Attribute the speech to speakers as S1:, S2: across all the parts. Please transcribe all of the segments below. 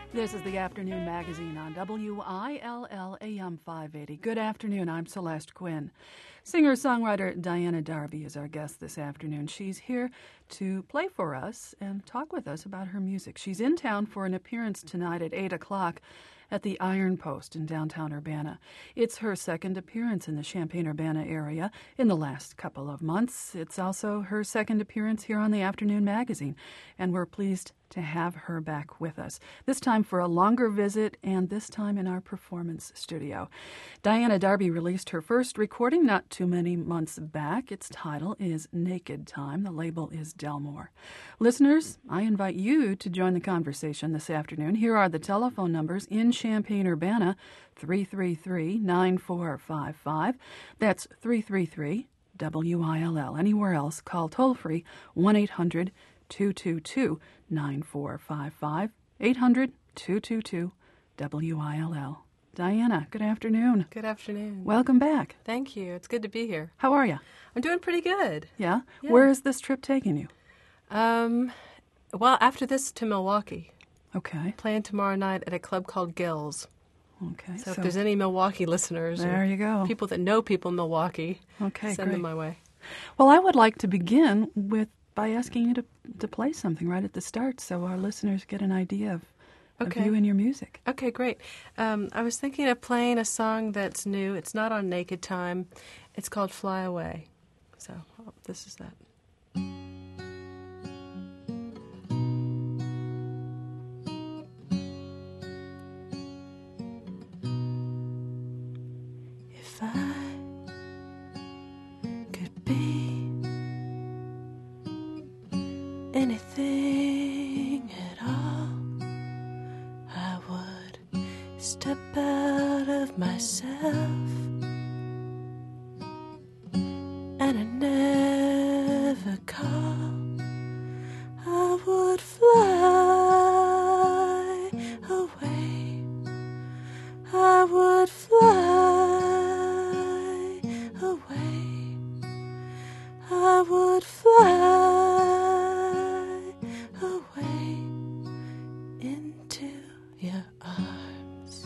S1: This is the Afternoon Magazine on WILL AM 580. Good afternoon, I'm Celeste Quinn. Singer-songwriter Diana Darby is our guest this afternoon. She's here to play for us and talk with us about her music. She's in town for an appearance tonight at 8 o'clock at the Iron Post in downtown Urbana. It's her second appearance in the Champaign-Urbana area in the last couple of months. It's also her second appearance here on the Afternoon Magazine, and we're pleased to have her back with us, this time for a longer visit and this time in our performance studio. Diana Darby released her first recording not too many months back. Its title is Naked Time. The label is Delmore. Listeners, I invite you to join the conversation this afternoon. Here are the telephone numbers in Champaign-Urbana, 333-9455. That's 333-WILL. Anywhere else, call toll-free 1-800-222-9455, 800-222-WILL. Diana, good afternoon.
S2: Good afternoon.
S1: Welcome back.
S2: Thank you. It's good to be here.
S1: How are you?
S2: I'm doing pretty good.
S1: Yeah?
S2: Yeah.
S1: Where is this trip taking you?
S2: Well, after this to Milwaukee.
S1: Okay.
S2: Playing tomorrow night at a club called Gills.
S1: Okay.
S2: So if there's any Milwaukee listeners
S1: there
S2: or
S1: you go.
S2: people that know people in Milwaukee,
S1: Okay,
S2: send
S1: great.
S2: them my way.
S1: Well, I would like to begin by asking you to play something right at the start so our listeners get an idea of you and your music.
S2: Okay, great. I was thinking of playing a song that's new. It's not on Naked Time. It's called Fly Away. So this is that. If I could be anything at all, I would step out of myself, and I never call. I would fly away. I would fly away. I would fly away into your arms.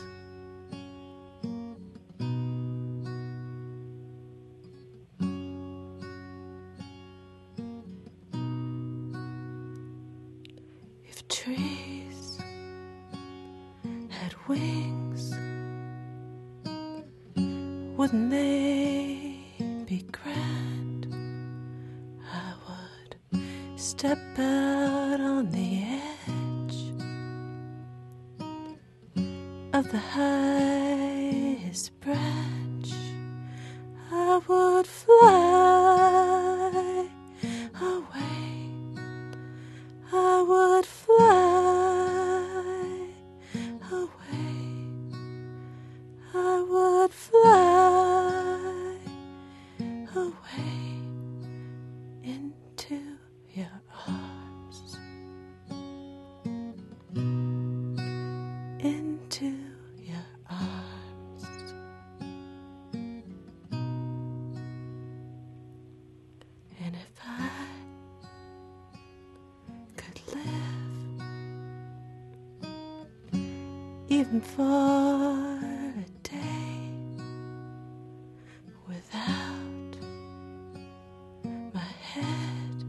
S2: If trees had wings, wouldn't they be grand? I would step out on the edge of the highest branch. I would fly away. I would fly away. I would fly away into your arms. Into your arms. And if I could live even for a day without my head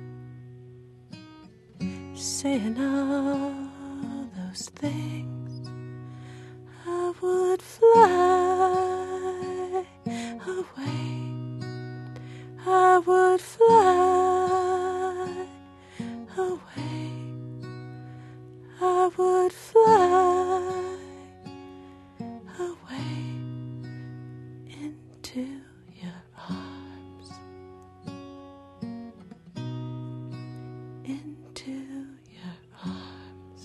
S2: saying all those things, I would fly away. I would fly away. I would fly away into your arms. Into your arms.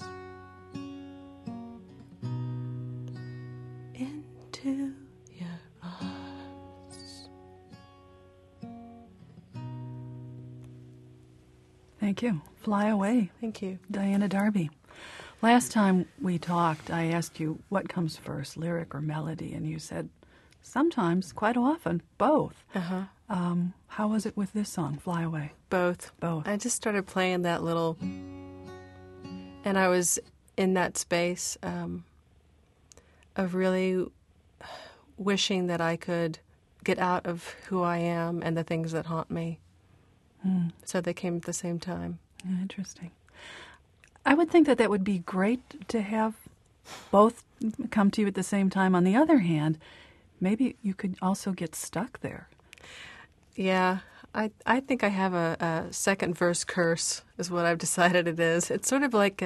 S2: Into your arms.
S1: Thank you. Fly Away.
S2: Thank you.
S1: Diana Darby. Last time we talked, I asked you what comes first, lyric or melody, and you said sometimes, quite often, both.
S2: Uh-huh.
S1: How was it with this song, Fly Away?
S2: Both.
S1: Both.
S2: I just started playing that little, and I was in that space of really wishing that I could get out of who I am and the things that haunt me. So they came at the same time.
S1: Interesting. I would think that would be great to have both come to you at the same time. On the other hand, maybe you could also get stuck there.
S2: Yeah, I think I have a second verse curse is what I've decided it is. It's sort of like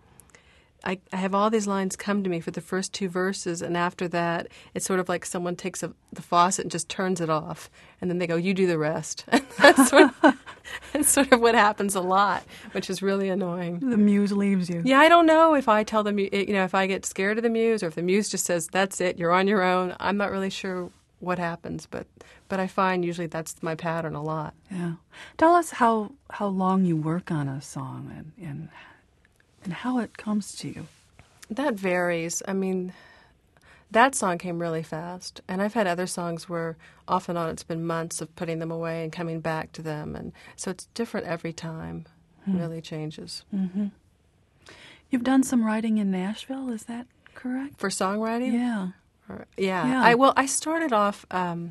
S2: I have all these lines come to me for the first two verses, and after that, it's sort of like someone takes the faucet and just turns it off, and then they go, "You do the rest." That's sort of what happens a lot, which is really annoying.
S1: The muse leaves you.
S2: Yeah, I don't know if I tell them, if I get scared of the muse, or if the muse just says, "That's it, you're on your own." I'm not really sure what happens, but I find usually that's my pattern a lot.
S1: Yeah. Tell us how long you work on a song and how it comes to you.
S2: That varies. I mean, that song came really fast, and I've had other songs where off and on it's been months of putting them away and coming back to them, and so it's different every time. It really changes.
S1: Mm-hmm. You've done some writing in Nashville, is that correct?
S2: For songwriting?
S1: Yeah.
S2: Yeah. I started off when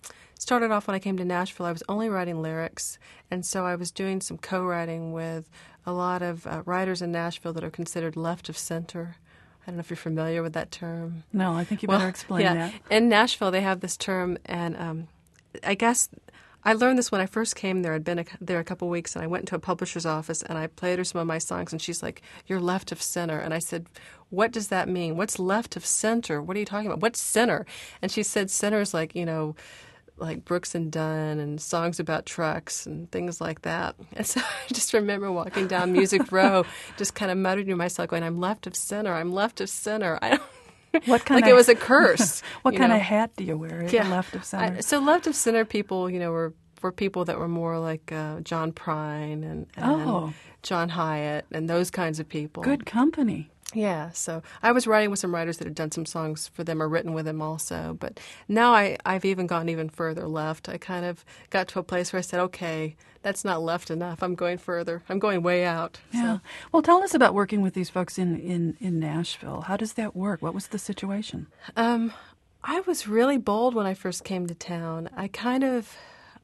S2: I came to Nashville, I was only writing lyrics, and so I was doing some co-writing with a lot of writers in Nashville that are considered left of center. I don't know if you're familiar with that term.
S1: No, I think you better explain that.
S2: In Nashville, they have this term, and I guess I learned this when I first came there. I'd been there a couple weeks, and I went into a publisher's office, and I played her some of my songs, and she's like, "You're left of center." And I said, "What does that mean? What's left of center? What are you talking about? What's center?" And she said, "Center's like, like Brooks and Dunn and songs about trucks and things like that." And so I just remember walking down Music Row, just kind of muttering to myself, going, "I'm left of center. I'm left of center." I don't.
S1: What kind
S2: like it was a curse.
S1: What kind of hat do you wear?
S2: Yeah.
S1: Left of center.
S2: So left of center people, were people that were more like John Prine and John Hyatt and those kinds of people.
S1: Good company.
S2: Yeah, so I was writing with some writers that had done some songs for them or written with them also. But now I've even gone even further left. I kind of got to a place where I said, okay, that's not left enough. I'm going further. I'm going way out.
S1: Yeah.
S2: So.
S1: Well, tell us about working with these folks in Nashville. How does that work? What was the situation?
S2: I was really bold when I first came to town. I kind of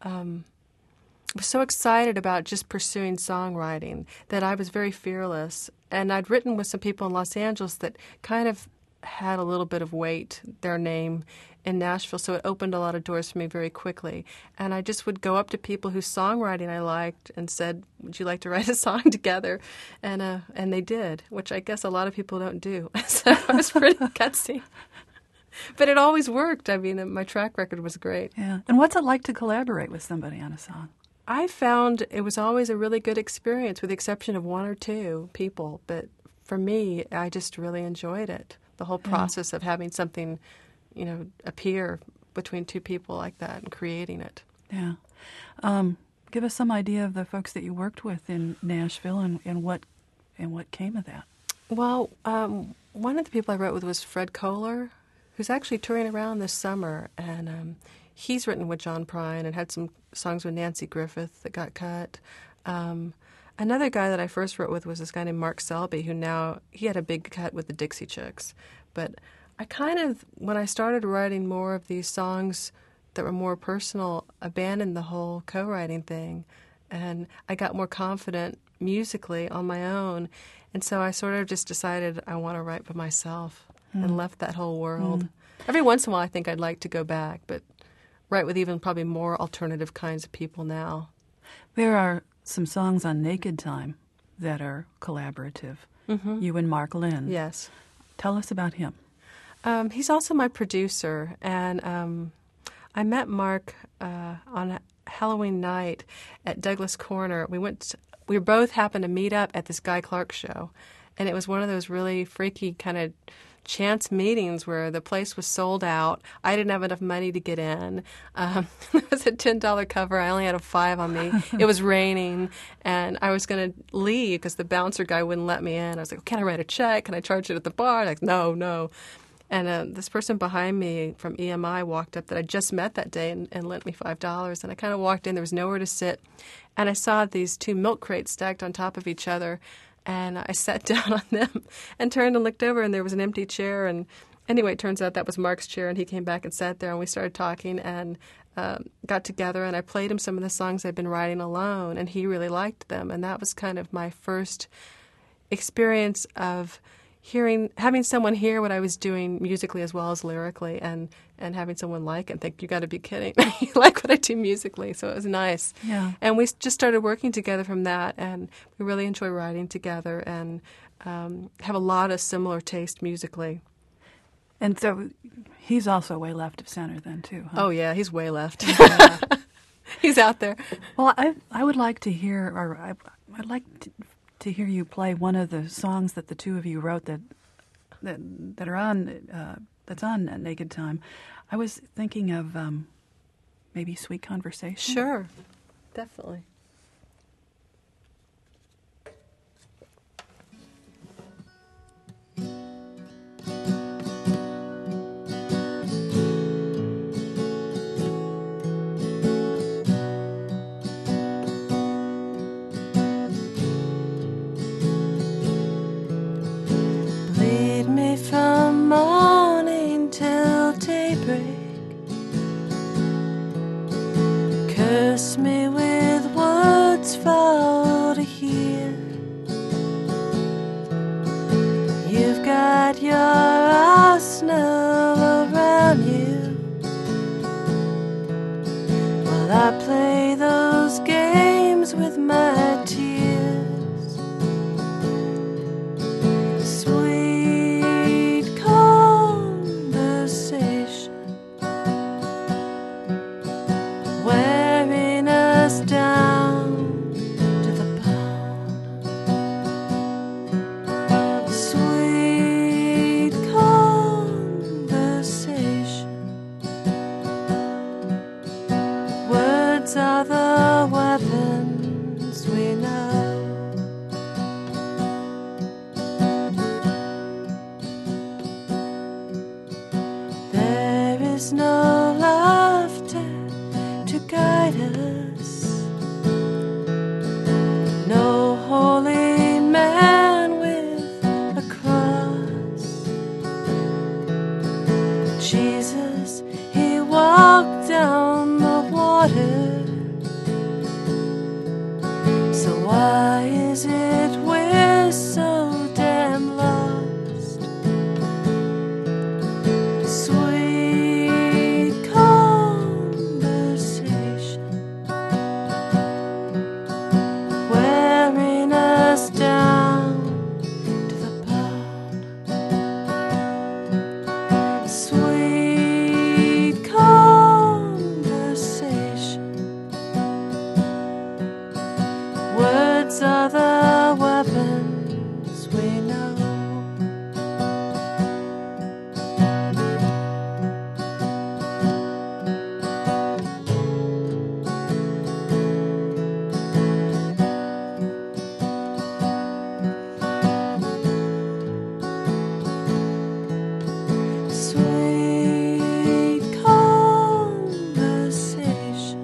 S2: was so excited about just pursuing songwriting that I was very fearless. And I'd written with some people in Los Angeles that kind of had a little bit of weight, their name, in Nashville, so it opened a lot of doors for me very quickly. And I just would go up to people whose songwriting I liked and said, "Would you like to write a song together?" And they did, which I guess a lot of people don't do. So I was pretty gutsy. But it always worked. I mean, my track record was great.
S1: Yeah. And what's it like to collaborate with somebody on a song?
S2: I found it was always a really good experience, with the exception of one or two people. But for me, I just really enjoyed it. The whole process of having something, appear between two people like that and creating it.
S1: Yeah. Give us some idea of the folks that you worked with in Nashville and what came of that.
S2: Well, one of the people I wrote with was Fred Kohler, who's actually touring around this summer, and he's written with John Prine and had some songs with Nancy Griffith that got cut. Another guy that I first wrote with was this guy named Mark Selby, he had a big cut with the Dixie Chicks. But I kind of, when I started writing more of these songs that were more personal, abandoned the whole co-writing thing. And I got more confident musically on my own. And so I sort of just decided I want to write for myself and left that whole world. Every once in a while I think I'd like to go back, but write with even probably more alternative kinds of people now.
S1: There are some songs on Naked Time that are collaborative. Mm-hmm. You and Mark Lynn.
S2: Yes.
S1: Tell us about him.
S2: He's also my producer, and I met Mark on Halloween night at Douglas Corner. We both happened to meet up at this Guy Clark show, and it was one of those really freaky kind of chance meetings where the place was sold out. I didn't have enough money to get in. It was a $10 cover. I only had a $5 on me. It was raining, and I was going to leave because the bouncer guy wouldn't let me in. I was like, "Can I write a check? Can I charge it at the bar?" Like, no. And this person behind me from EMI walked up that I just met that day and lent me $5. And I kind of walked in. There was nowhere to sit. And I saw these two milk crates stacked on top of each other. And I sat down on them and turned and looked over, and there was an empty chair. And anyway, it turns out that was Mark's chair, and he came back and sat there, and we started talking and got together, and I played him some of the songs I'd been writing alone, and he really liked them. And that was kind of my first experience of having someone hear what I was doing musically as well as lyrically, and having someone like it and think, you got to be kidding. You like what I do musically. So it was nice.
S1: Yeah.
S2: And we just started working together from that, and we really enjoy writing together and have a lot of similar taste musically.
S1: And so he's also way left of center then, too, huh?
S2: Oh, yeah, he's way left.
S1: Yeah.
S2: He's out there.
S1: Well, I would like to hear, or I'd like to hear you play one of the songs that the two of you wrote that are on that's on Naked Time. I was thinking of maybe Sweet Conversation.
S2: Sure, definitely. Lead me from morning till daybreak. Curse me with words foul to hear. You've got your arsenal around you, while I play those games with my tears. Sweet conversation, wearing us down to the bone. Sweet conversation, words are the weapons we know. There is no laughter to guide us, no holy man with a cross. Jesus, he walked down the water, so why is it we're so damn lost? Sweet conversation, wearing us down to the bone. Sweet conversation, words are the weapons we know. Sweet conversation,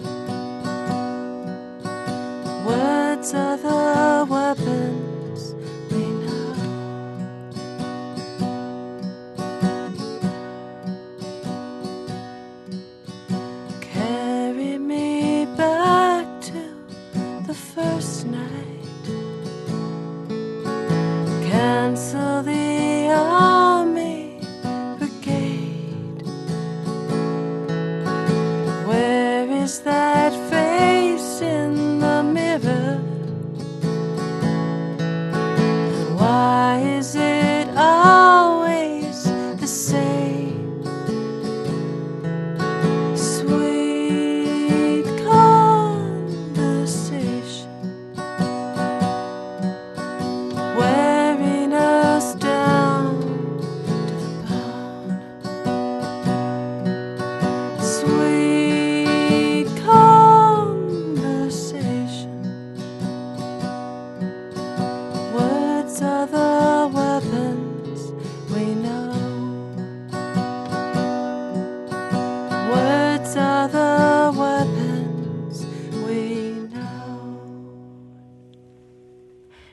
S2: words are the weapons we know. Carry me back to the first night. Cancel the army brigade. Where is that face in the mirror? And why is it always the same? Sweet conversation, wearing us down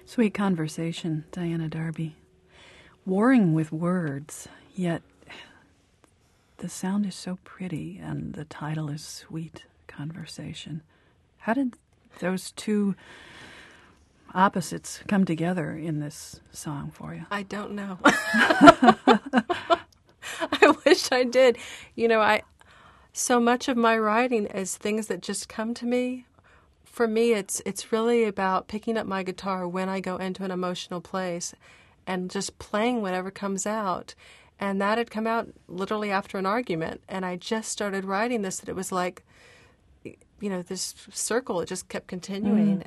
S1: Sweet conversation, Diana Darby. Warring with words, yet the sound is so pretty and the title is Sweet Conversation. How did those two opposites come together in this song for you?
S2: I don't know. I wish I did. So much of my writing is things that just come to me. For me, it's really about picking up my guitar when I go into an emotional place and just playing whatever comes out. And that had come out literally after an argument. And I just started writing this, that it was like, this circle, it just kept continuing.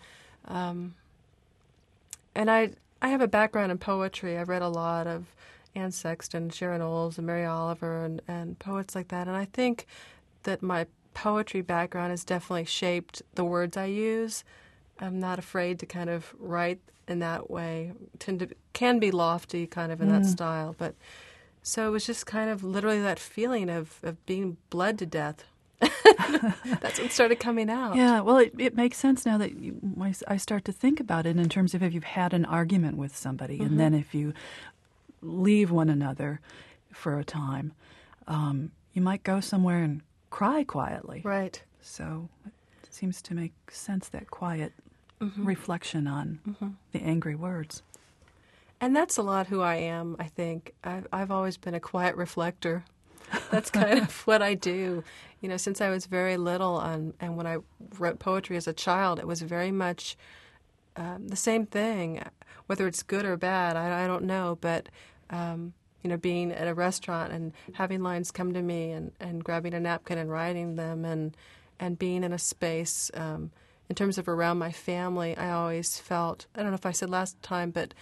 S2: And I have a background in poetry. I've read a lot of Anne Sexton, Sharon Olds, and Mary Oliver, and poets like that. And I think that my poetry background has definitely shaped the words I use. I'm not afraid to kind of write in that way. Can be lofty kind of in that style. But so it was just kind of literally that feeling of being bled to death. That's what started coming out.
S1: Yeah, well, it makes sense now that I start to think about it in terms of if you've had an argument with somebody and then if you leave one another for a time, you might go somewhere and cry quietly.
S2: Right.
S1: So it seems to make sense, that quiet reflection on the angry words.
S2: And that's a lot who I am, I think. I've always been a quiet reflector. That's kind of what I do. Since I was very little, and when I wrote poetry as a child, it was very much the same thing. Whether it's good or bad, I don't know. But, being at a restaurant and having lines come to me and grabbing a napkin and writing them and being in a space, in terms of around my family, I always felt, I don't know if I said last time, but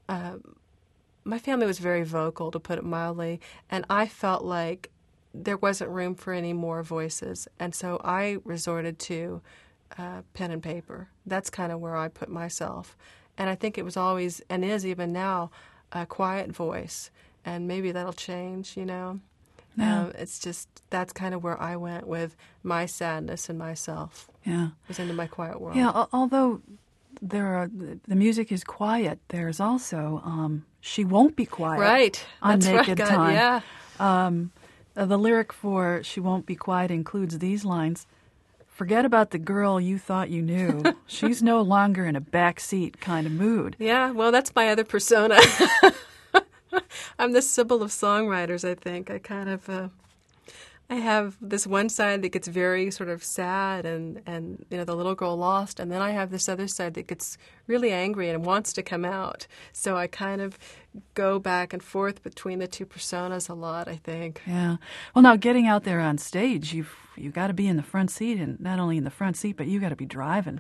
S2: my family was very vocal, to put it mildly, and I felt like there wasn't room for any more voices. And so I resorted to pen and paper. That's kind of where I put myself. And I think it was always, and is even now, a quiet voice. And maybe that'll change,
S1: Yeah.
S2: It's just, that's kind of where I went with my sadness and myself.
S1: Yeah.
S2: Was into my quiet world.
S1: Yeah, although the music is quiet, there's also She Won't Be Quiet.
S2: Right.
S1: On
S2: That's
S1: Naked
S2: right,
S1: Time.
S2: Yeah.
S1: The lyric for She Won't Be Quiet includes these lines: "Forget about the girl you thought you knew. She's no longer in a backseat kind of mood."
S2: Yeah, well, that's my other persona. I'm the Sybil of songwriters, I think. I kind of, I have this one side that gets very sort of sad and the little girl lost, and then I have this other side that gets really angry and wants to come out. So I kind of go back and forth between the two personas a lot, I think.
S1: Yeah. Well, now getting out there on stage, you've got to be in the front seat, and not only in the front seat, but you got to be driving.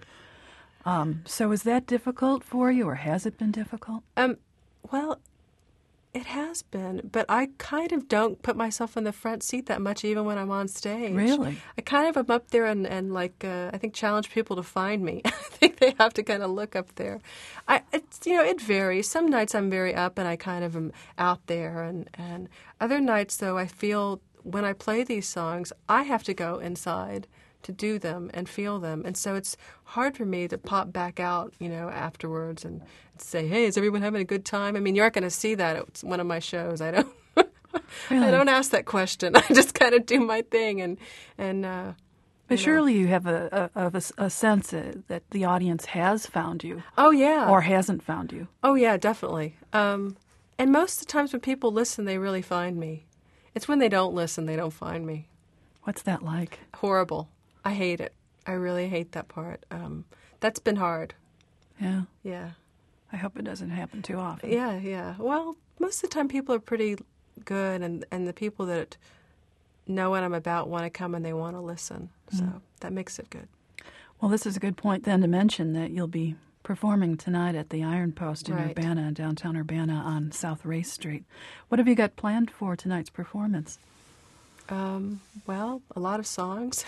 S1: So is that difficult for you, or has it been difficult?
S2: Well, it has been, but I kind of don't put myself in the front seat that much, even when I'm on stage.
S1: Really?
S2: I kind of am up there and I think challenge people to find me. I think they have to kind of look up there. It varies. Some nights I'm very up and I kind of am out there, and other nights, though, I feel when I play these songs, I have to go inside to do them and feel them. And so it's hard for me to pop back out, afterwards and say, hey, is everyone having a good time? I mean, you aren't going to see that at one of my shows. I don't
S1: Really?
S2: I don't ask that question. I just kind of do my thing.
S1: But surely you have a sense that the audience has found you.
S2: Oh, yeah.
S1: Or hasn't found you.
S2: Oh, yeah, definitely. And most of the times when people listen, they really find me. It's when they don't listen, they don't find me.
S1: What's that like?
S2: Horrible. I hate it. I really hate that part. That's been hard.
S1: Yeah.
S2: Yeah.
S1: I hope it doesn't happen too often.
S2: Yeah. Well, most of the time people are pretty good, and the people that know what I'm about want to come and they want to listen. So that makes it good.
S1: Well, this is a good point then to mention that you'll be performing tonight at the Iron Post in Urbana, downtown Urbana on South Race Street. What have you got planned for tonight's performance?
S2: Well, a lot of songs.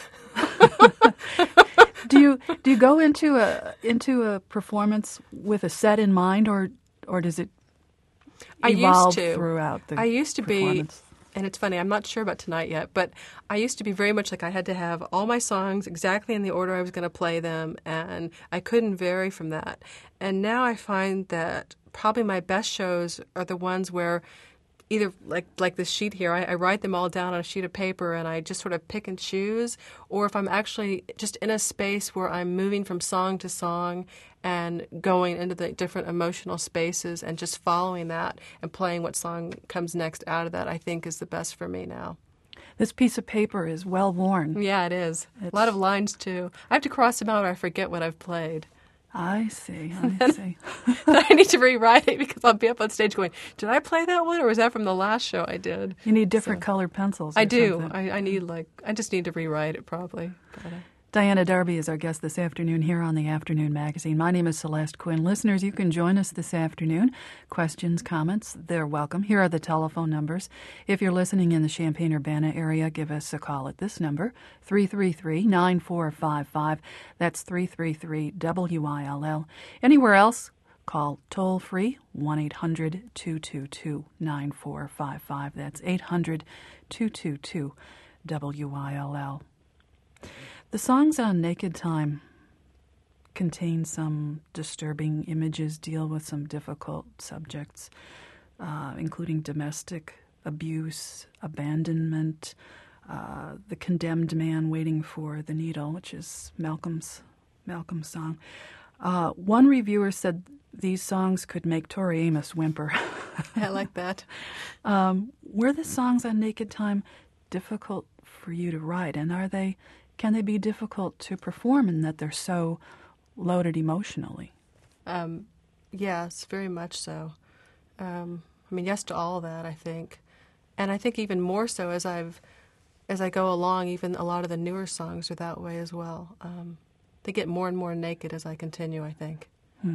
S1: Do you go into a performance with a set in mind, or does it evolve throughout the
S2: I used to
S1: performance?
S2: And it's funny, I'm not sure about tonight yet, but I used to be very much like I had to have all my songs exactly in the order I was going to play them, and I couldn't vary from that. And now I find that probably my best shows are the ones where either like this sheet here, I write them all down on a sheet of paper and I just sort of pick and choose, or if I'm actually just in a space where I'm moving from song to song and going into the different emotional spaces and just following that and playing what song comes next out of that, I think is the best for me now.
S1: This piece of paper is well worn.
S2: Yeah, it is. A lot of lines, too. I have to cross them out or I forget what I've played.
S1: I see.
S2: I need to rewrite it because I'll be up on stage going, did I play that one or was that from the last show I did?
S1: You need different colored pencils.
S2: I do. I just need to rewrite it probably. But,
S1: Diana Darby is our guest this afternoon here on the Afternoon Magazine. My name is Celeste Quinn. Listeners, you can join us this afternoon. Questions, comments, they're welcome. Here are the telephone numbers. If you're listening in the Champaign-Urbana area, give us a call at this number, 333-9455. That's 333-WILL. Anywhere else, call toll-free, 1-800-222-9455. That's 800-222-WILL. The songs on Naked Time contain some disturbing images, deal with some difficult subjects, including domestic abuse, abandonment, the condemned man waiting for the needle, which is Malcolm's song. One reviewer said these songs could make Tori Amos whimper.
S2: I like that.
S1: Were the songs on Naked Time difficult for you to write, and can they be difficult to perform in that they're so loaded emotionally?
S2: Yes, very much so. Yes to all of that, I think. And I think even more so as I go along, even a lot of the newer songs are that way as well. They get more and more naked as I continue, I think.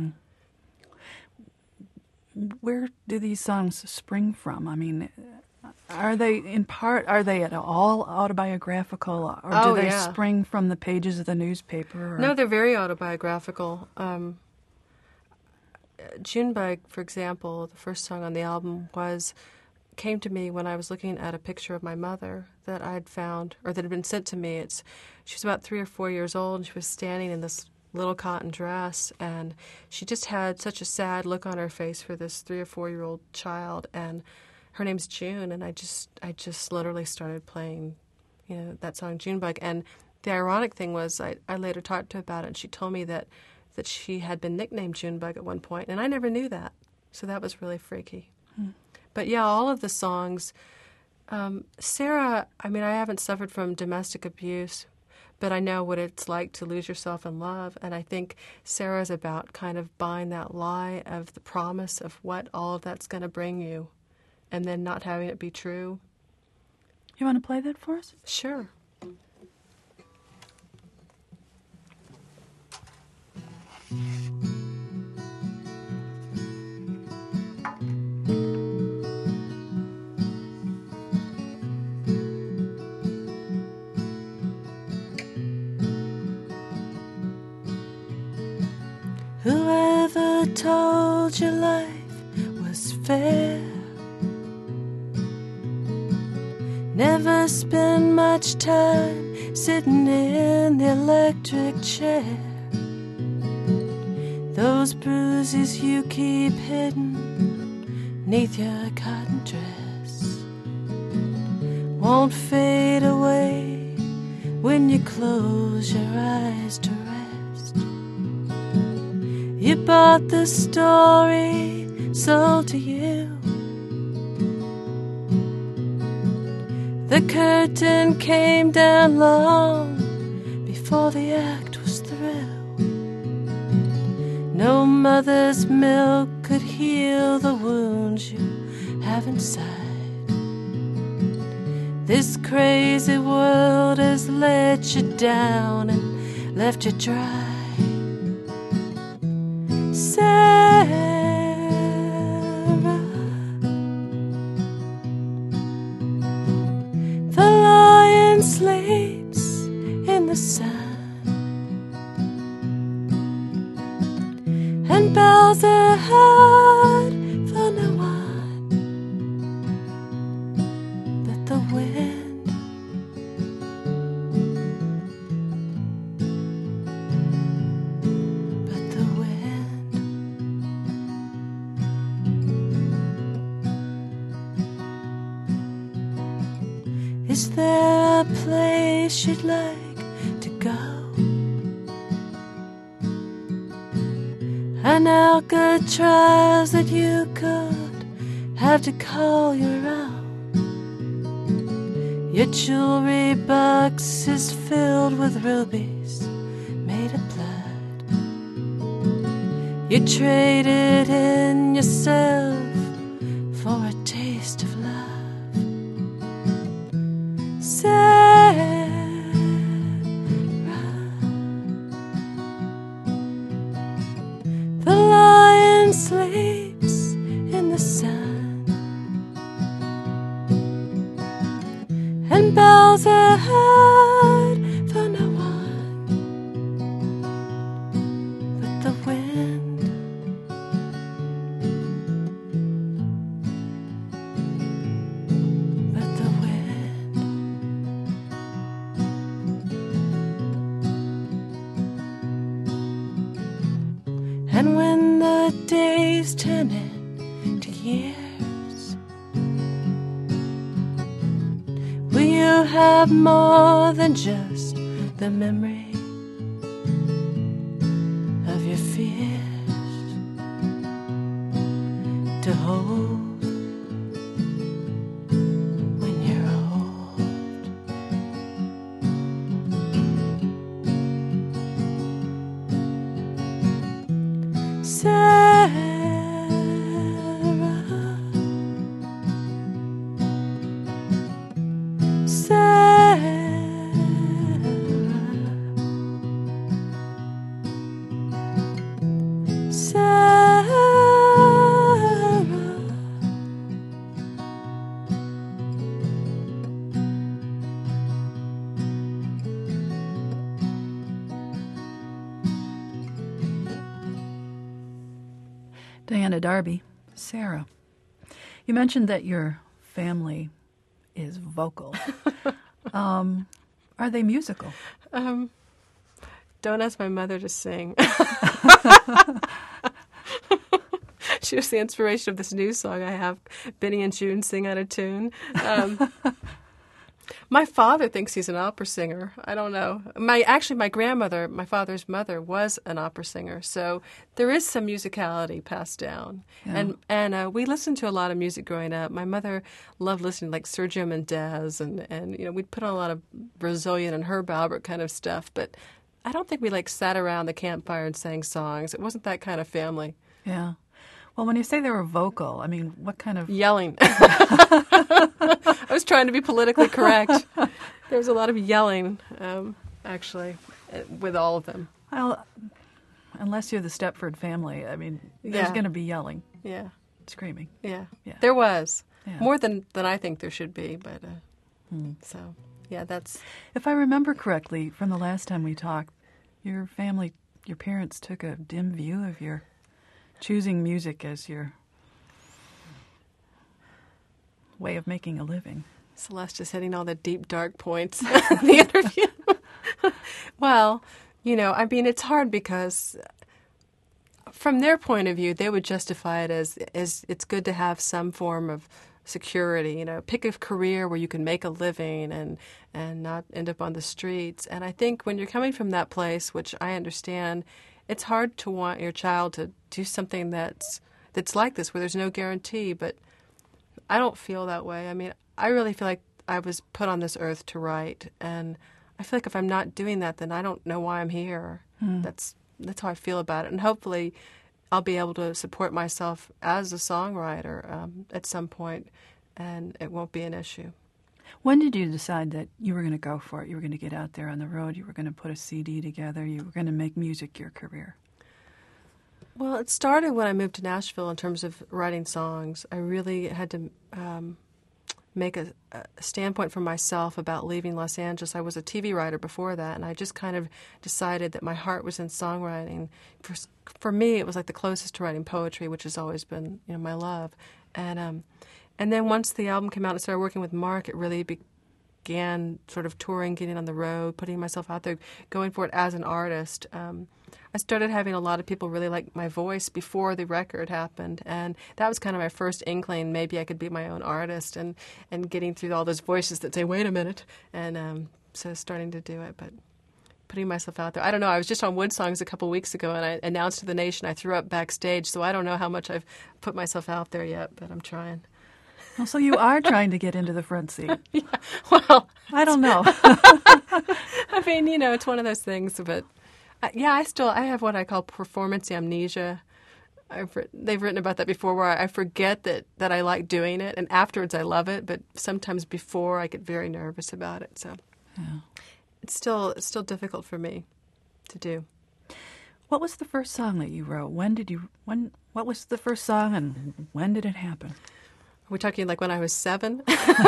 S1: Where do these songs spring from? I mean, are they at all autobiographical, or do they spring from the pages of the newspaper? Or?
S2: No, they're very autobiographical. Junebug, for example, the first song on the album came to me when I was looking at a picture of my mother that I'd found, or that had been sent to me. She was about 3 or 4 years old, and she was standing in this little cotton dress, and she just had such a sad look on her face for this 3 or 4-year-old child, and her name's June, and I just literally started playing, that song Junebug. And the ironic thing was I later talked to her about it, and she told me that she had been nicknamed Junebug at one point, and I never knew that. So that was really freaky. But yeah, all of the songs, Sarah, I haven't suffered from domestic abuse, but I know what it's like to lose yourself in love, and I think Sarah's about kind of buying that lie of the promise of what all of that's going to bring you, and then not having it be true.
S1: You want to play that for us?
S2: Sure.
S3: Whoever told you life was fair never spend much time sitting in the electric chair. Those bruises you keep hidden 'neath your cotton dress won't fade away when you close your eyes to rest. You bought the story sold to you. The curtain came down long before the act was through. No mother's milk could heal the wounds you have inside. This crazy world has let you down and left you dry. Sarah, the lion sleeps in the sun, and bells are heard for no one but a place you'd like to go? An Alcatraz that you could have to call your own. Your jewelry box is filled with rubies made of blood. You traded in yourself for a taste of love. Sarah, the lion sleeps in the sun and bows her head for no one but the wind. But the wind. And when the days turn into years, will you have more than just the memory of your fears to hold when you're old? Sarah,
S1: Diana Darby, Sarah. You mentioned that your family is vocal. Are they musical?
S2: Don't ask my mother to sing. She was the inspiration of this new song I have, Benny and June Sing Out of Tune. My father thinks he's an opera singer. I don't know. My grandmother, my father's mother, was an opera singer, so there is some musicality passed down.
S1: Yeah.
S2: And we listened to a lot of music growing up. My mother loved listening to like Sergio Mendes, and we'd put on a lot of Brazilian and Herb Albert kind of stuff. But I don't think we like sat around the campfire and sang songs. It wasn't that kind of family.
S1: Yeah. Well, when you say they were vocal, I mean, what kind of...
S2: Yelling. I was trying to be politically correct. There was a lot of yelling, actually, with all of them.
S1: Well, unless you're the Stepford family, I mean, there's
S2: Yeah.
S1: going to be yelling,
S2: Yeah,
S1: screaming.
S2: yeah.
S1: Yeah.
S2: There was.
S1: Yeah.
S2: More than I think there should be, but so, yeah, that's...
S1: If I remember correctly, from the last time we talked, your family, your parents took a dim view of your choosing music as your way of making a living.
S2: Celeste is hitting all the deep, dark points in the interview. Well, I mean, it's hard because from their point of view, they would justify it as it's good to have some form of security, pick a career where you can make a living and not end up on the streets. And I think when you're coming from that place, which I understand, it's hard to want your child to do something that's like this, where there's no guarantee. But I don't feel that way. I mean, I really feel like I was put on this earth to write, and I feel like if I'm not doing that, then I don't know why I'm here. That's how I feel about it, and hopefully I'll be able to support myself as a songwriter at some point, and it won't be an issue.
S1: When did you decide that you were going to go for it? You were going to get out there on the road, you were going to put a CD together, you were going to make music your career?
S2: Well, it started when I moved to Nashville in terms of writing songs. I really had to make a standpoint for myself about leaving Los Angeles. I was a TV writer before that, and I just kind of decided that my heart was in songwriting. For me, it was like the closest to writing poetry, which has always been my love. And then once the album came out and I started working with Mark, it really began sort of touring, getting on the road, putting myself out there, going for it as an artist, I started having a lot of people really like my voice before the record happened. And that was kind of my first inkling. Maybe I could be my own artist and getting through all those voices that say, wait a minute. And so starting to do it, but putting myself out there. I don't know. I was just on Wood Songs a couple weeks ago, and I announced to the nation I threw up backstage. So I don't know how much I've put myself out there yet, but I'm trying.
S1: Well, so you are trying to get into the front seat.
S2: Yeah, well,
S1: I don't know.
S2: I mean, it's one of those things, but I have what I call performance amnesia. They've written about that before, where I forget that I like doing it, and afterwards I love it, but sometimes before I get very nervous about it. So it's still difficult for me to do.
S1: What was the first song that you wrote? What was the first song, and when did it happen?
S2: Are we talking like when I was 7?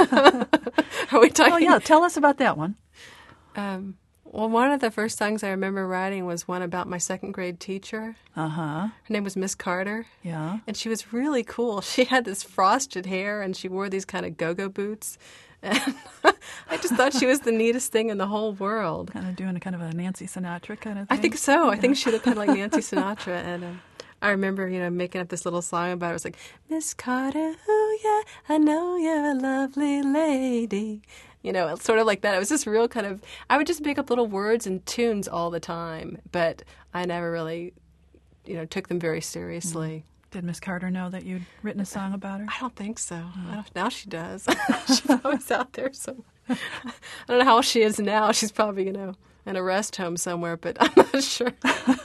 S2: Are we talking?
S1: Oh, yeah. Tell us about that one.
S2: Well, one of the first songs I remember writing was one about my second grade teacher.
S1: Uh-huh.
S2: Her name was Miss Carter.
S1: Yeah.
S2: And she was really cool. She had this frosted hair, and she wore these kind of go-go boots. And I just thought she was the neatest thing in the whole world.
S1: Kind of doing a kind of a Nancy Sinatra kind of thing.
S2: I think so. I think she looked kind of like Nancy Sinatra. And I remember, making up this little song about it. It was like, Miss Carter, oh yeah, I know you're a lovely lady. It's sort of like that. It was just real kind of, I would just make up little words and tunes all the time, but I never really, took them very seriously.
S1: Did Miss Carter know that you'd written a song about her?
S2: I don't think so. Now she does. She's always out there somewhere. I don't know how she is now. She's probably, in a rest home somewhere, but I'm not sure.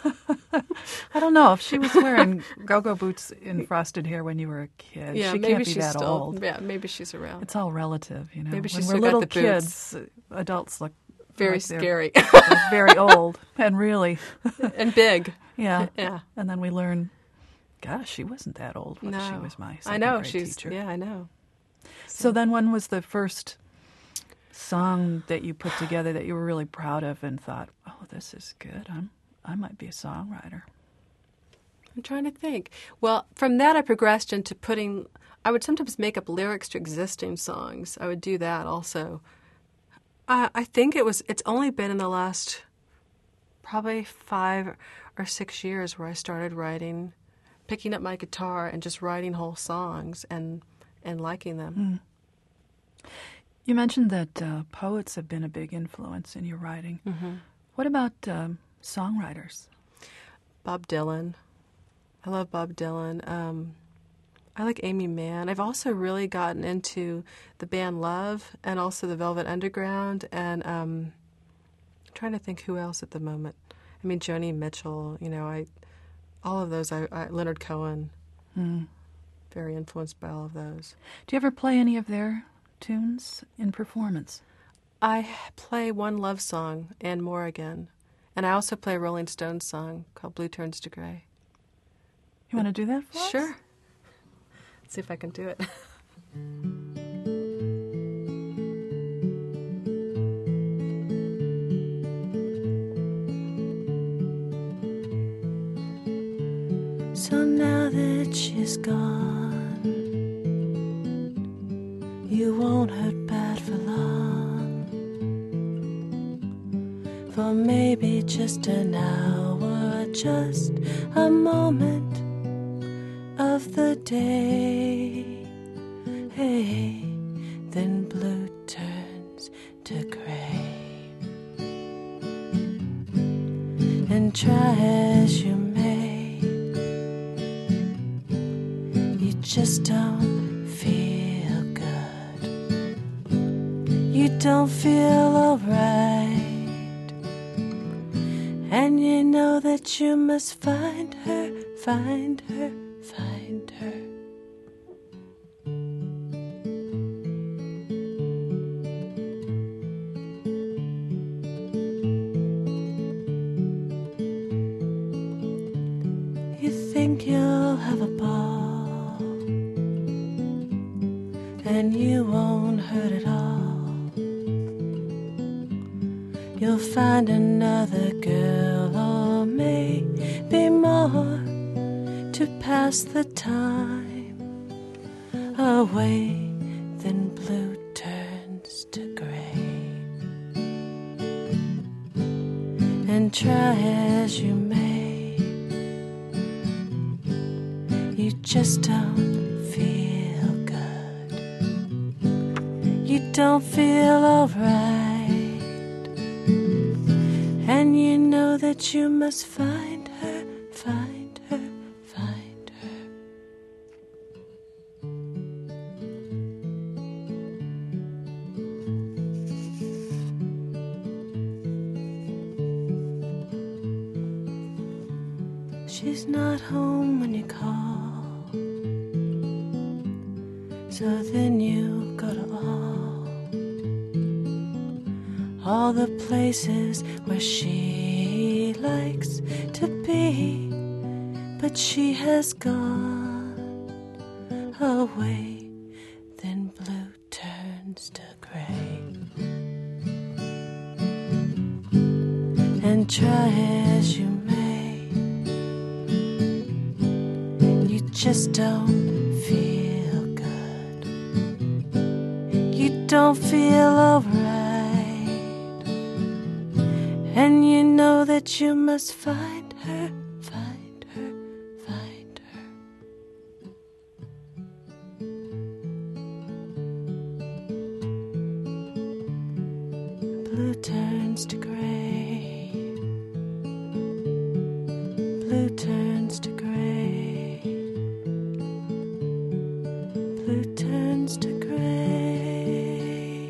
S1: I don't know if she was wearing go-go boots and frosted hair when you were a kid.
S2: Yeah,
S1: she
S2: maybe
S1: can't be
S2: she's
S1: that
S2: still
S1: old.
S2: Yeah, maybe she's around.
S1: It's all relative,
S2: Maybe she's
S1: when
S2: still
S1: we're little
S2: got the boots.
S1: kids, adults look
S2: very
S1: like they're
S2: scary,
S1: very old, and really
S2: and big.
S1: Yeah.
S2: Yeah.
S1: And then we learn, gosh, she wasn't that old when she was my second grade teacher.
S2: Yeah, I know.
S1: So then, when was the first song that you put together that you were really proud of and thought, oh, this is good. I might be a songwriter.
S2: I'm trying to think. Well, from that I progressed into I would sometimes make up lyrics to existing songs. I would do that also. I think it's only been in the last probably 5 or 6 years where I started picking up my guitar and just writing whole songs and liking them.
S1: You mentioned that poets have been a big influence in your writing.
S2: Mm-hmm.
S1: What about songwriters?
S2: Bob Dylan. I love Bob Dylan. I like Amy Mann. I've also really gotten into the band Love and also the Velvet Underground, and I'm trying to think who else at the moment. I mean, Joni Mitchell, all of those. Leonard Cohen. Very influenced by all of those.
S1: Do you ever play any of their tunes in performance?
S2: I play one Love song, and More Again. And I also play a Rolling Stones song called Blue Turns to Gray.
S1: You want to do that for us?
S2: Sure. Let's see if I can do it.
S3: So now that she's gone, you won't hurt bad for long. For maybe just an hour, just a moment of the day. Hey, then blue turns to gray. And try as you may, you just don't feel good. You don't feel alright. And you know that you must find her, find her, find her. You think you'll have a ball, and you won't hurt at all. You'll find another girl, or maybe more, to pass the time away. Then blue turns to gray. And try as you may, you just don't feel good. You don't feel alright, and you know that you must find her, find her, find her. She's not home when you call, so then you go to all the places where she likes to be, but she has gone away. Then blue turns to gray, and try as you may, you just don't feel good. You don't feel alright, and you know that you must find her, find her, find her. Blue turns to gray, blue turns to gray, blue turns to gray.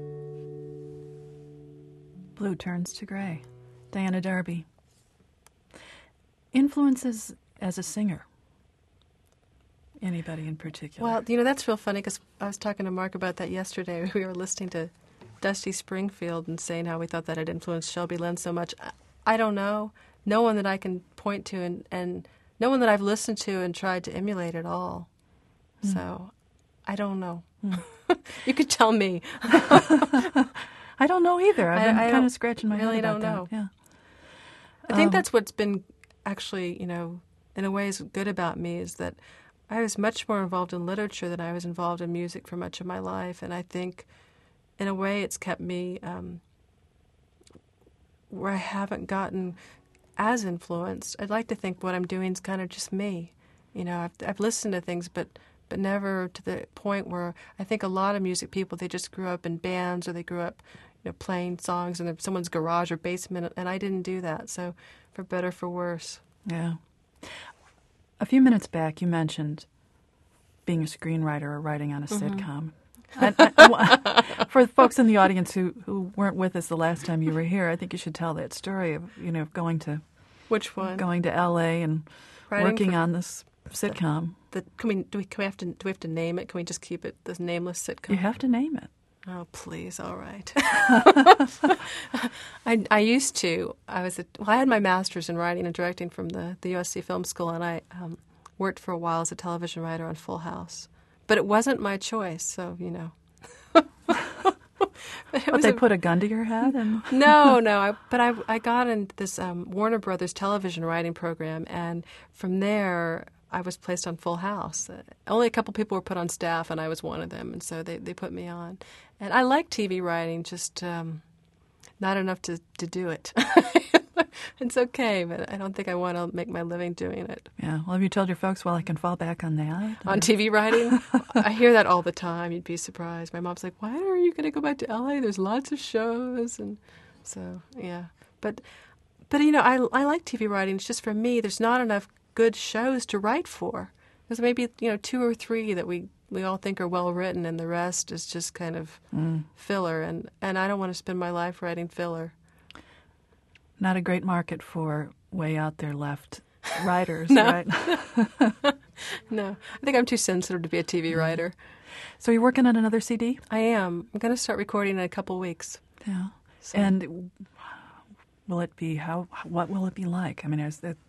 S1: Blue turns to gray. Diana Darby. Influences as a singer. Anybody in particular?
S2: Well, you know, that's real funny because I was talking to Mark about that yesterday. We were listening to Dusty Springfield and saying how we thought that had influenced Shelby Lynn so much. I don't know. No one that I can point to and no one that I've listened to and tried to emulate at all. So I don't know. You could tell me.
S1: I don't know either. I've been kind of scratching my
S2: really
S1: head about
S2: don't know.
S1: that. Yeah.
S2: I think that's what's been actually, you know, in a way is good about me is that I was much more involved in literature than I was involved in music for much of my life. And I think in a way it's kept me where I haven't gotten as influenced. I'd like to think what I'm doing is kind of just me. You know, I've listened to things, but never to the point where I think a lot of music people, they just grew up in bands or they grew up, you know, playing songs in someone's garage or basement, and I didn't do that. So for better, for worse.
S1: Yeah. A few minutes back, you mentioned being a screenwriter or writing on a sitcom. For folks in the audience who weren't with us the last time you were here, I think you should tell that story of, you know, going to
S2: Which one?
S1: Going to L.A. and working on this sitcom.
S2: Do we have to name it? Can we just keep it this nameless sitcom?
S1: You have to name it.
S2: Oh, please. All right. I used to. I had my master's in writing and directing from the USC Film School, and I worked for a while as a television writer on Full House. But it wasn't my choice, so, you know.
S1: But they put a gun to your head?
S2: No. I got into this Warner Brothers television writing program, and from there I was placed on Full House. Only a couple people were put on staff, and I was one of them, and so they put me on. And I like TV writing, just not enough to do it. It's okay, but I don't think I want to make my living doing it.
S1: Yeah. Well, have you told your folks, well, I can fall back on that?
S2: On TV writing? I hear that all the time. You'd be surprised. My mom's like, why are you going to go back to L.A.? There's lots of shows. And so, yeah. But you know, I like TV writing. It's just for me, there's not enough good shows to write for. There's maybe, you know, 2 or 3 that we all think are well written, and the rest is just kind of filler. And I don't want to spend my life writing filler.
S1: Not a great market for way out there left writers,
S2: No.
S1: right?
S2: No. I think I'm too sensitive to be a TV writer.
S1: So you're working on another CD?
S2: I am. I'm going to start recording in a couple weeks.
S1: Yeah.
S2: So.
S1: And will it be, what will it be like? I mean,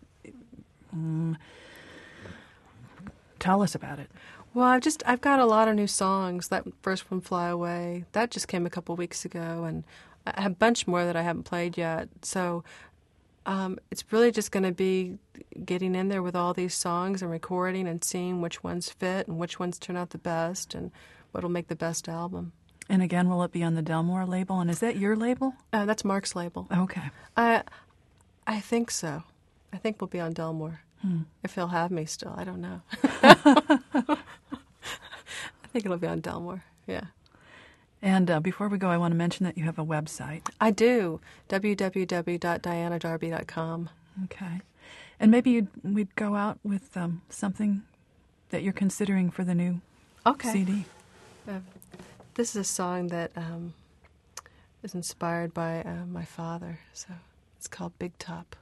S1: tell us about it.
S2: Well, I've got a lot of new songs. That first one, Fly Away, that just came a couple weeks ago, and I have a bunch more that I haven't played yet. So it's really just going to be getting in there with all these songs and recording and seeing which ones fit and which ones turn out the best and what will make the best album.
S1: And again, will it be on the Delmore label? And is that your label?
S2: That's Mark's label.
S1: Okay.
S2: I I think so. I think we'll be on Delmore. If he'll have me still, I don't know. I think it'll be on Delmore, yeah.
S1: And before we go, I want to mention that you have a website.
S2: I do, www.dianadarby.com.
S1: Okay. And maybe we'd go out with something that you're considering for the new CD.
S2: This is a song that is inspired by my father, so it's called Big Top.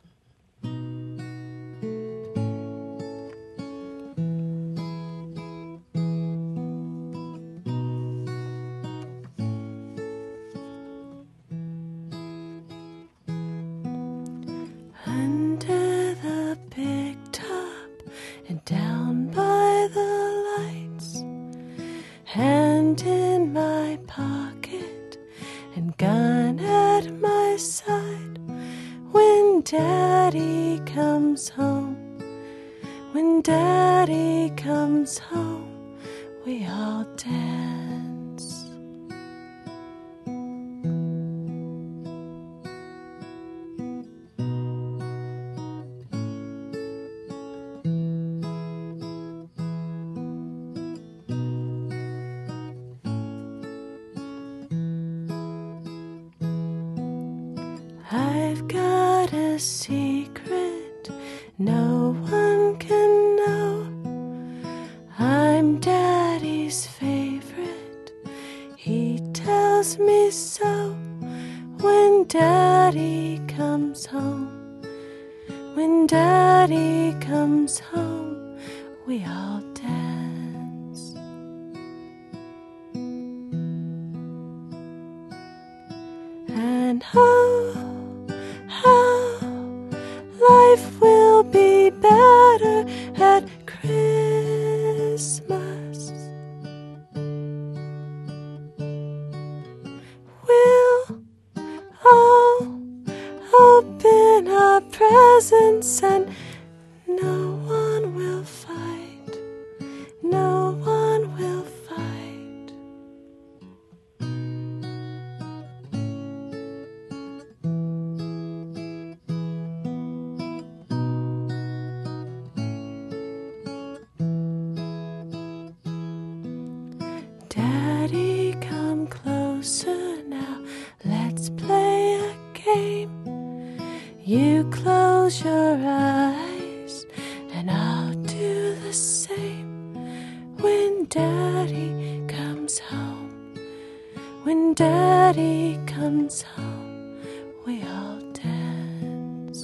S3: Under the big top and down by the lights, hand in my pocket and gun at my side. When Daddy comes home, when Daddy comes home, we all dance. I've got a secret no one can know. I'm Daddy's favorite. He tells me so. When Daddy comes home, when Daddy comes home, we all dance. And how life will be better at Christmas. We'll all open our presents and no one will fight. No one will fight. Daddy, come closer now. Let's play a game. You close your eyes and I'll do the same. When Daddy comes home, when Daddy comes home, we all dance.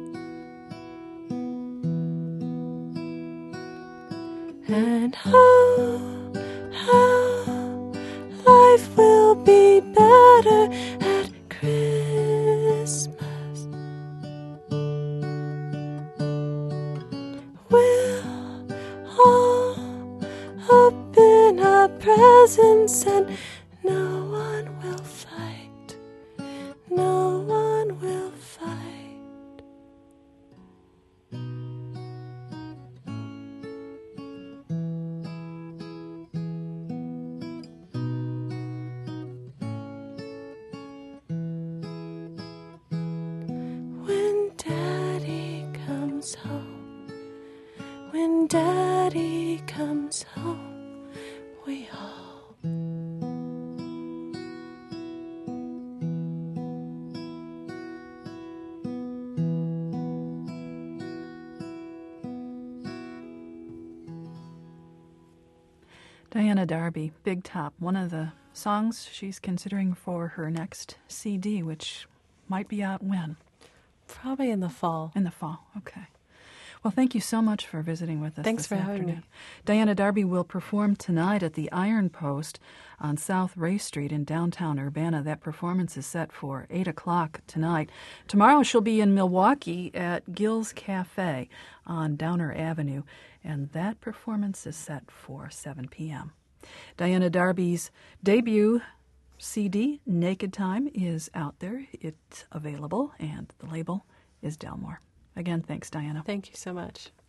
S3: And how life will be better at Christmas. We'll all open our presents and no one will fight. No one will fight. When Daddy comes home, when Daddy comes home, we all
S1: Diana Darby, Big Top, one of the songs she's considering for her next CD, which might be out when?
S2: Probably in the fall.
S1: In the fall, okay. Well, thank you so much for visiting with us
S2: Thanks
S1: this
S2: for having
S1: afternoon.
S2: me.
S1: Diana Darby will perform tonight at the Iron Post on South Ray Street in downtown Urbana. That performance is set for 8 o'clock tonight. Tomorrow she'll be in Milwaukee at Gill's Cafe on Downer Avenue, and that performance is set for 7 p.m. Diana Darby's debut CD, Naked Time, is out there. It's available, and the label is Delmore. Again, thanks, Diana.
S2: Thank you so much.